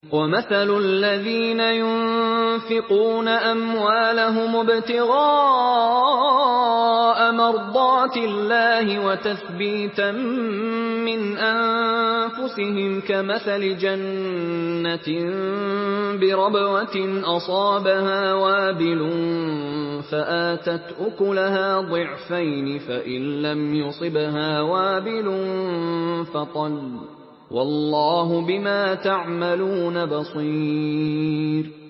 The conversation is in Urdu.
وَمَثَلُ الَّذِينَ يُنفِقُونَ أَمْوَالَهُمُ ابْتِغَاءَ مَرْضَاتِ اللَّهِ وَتَثْبِيتًا مِّنْ أَنفُسِهِمْ كَمَثَلِ جَنَّةٍ بِرَبْوَةٍ أَصَابَهَا وَابِلٌ فَآتَتْ أُكُلَهَا ضِعْفَيْنِ فَإِن لَّمْ يُصِبْهَا وَابِلٌ فَطَلٌّ ۗ وَاللَّهُ بِمَا تَعْمَلُونَ بَصِيرٌ